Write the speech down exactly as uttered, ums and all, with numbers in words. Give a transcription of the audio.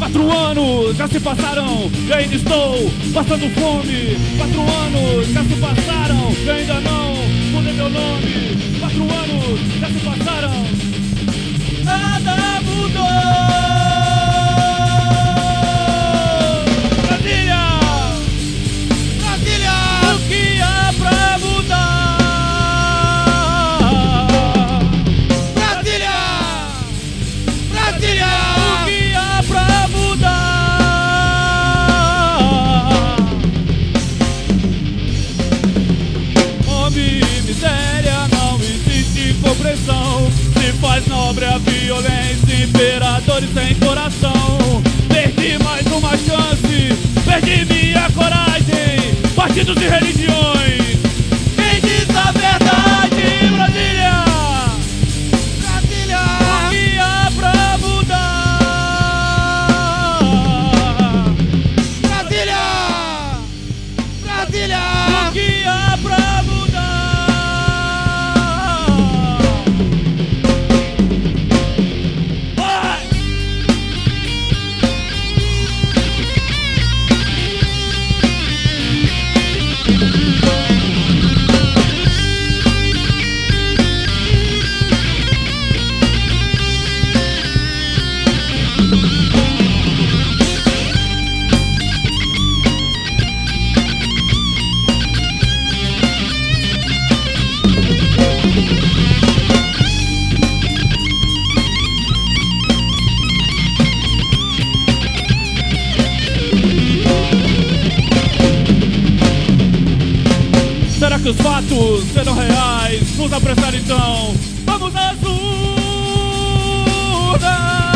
Quatro anos já se passaram e ainda estou passando fome. Quatro anos já se passaram e ainda não mudei meu nome. Quatro anos já se passaram, nada mudou. Brasília! Brasília! O que há pra mudar? Brasília! Brasília! O que há pra mudar? Fome e miséria, não existe compreensão. Se faz nobre a violência, imperadores sem coração. Perdi mais uma chance, perdi minha coragem. Partidos e religiões, quem diz a verdade? Brasília! Brasília! O que há pra mudar? Brasília! Brasília! O que há pra mudar? Vai! Será que os fatos serão reais? Nos apressar então, vamos às urnas!